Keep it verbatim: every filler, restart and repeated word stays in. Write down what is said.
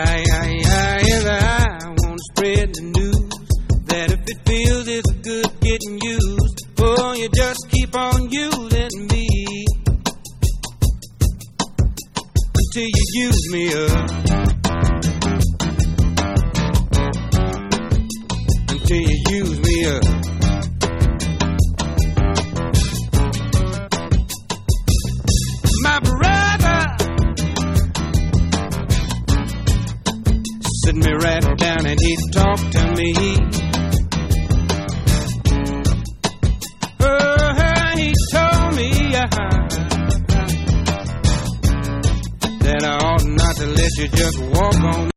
I, I, I, yes, I want to spread the news that if it feels it's good getting used, oh, you just keep on using me until you use me up, until you use me up. My brother sit me right down and he talked to me. Oh, he told me uh, that I ought not to let you just walk on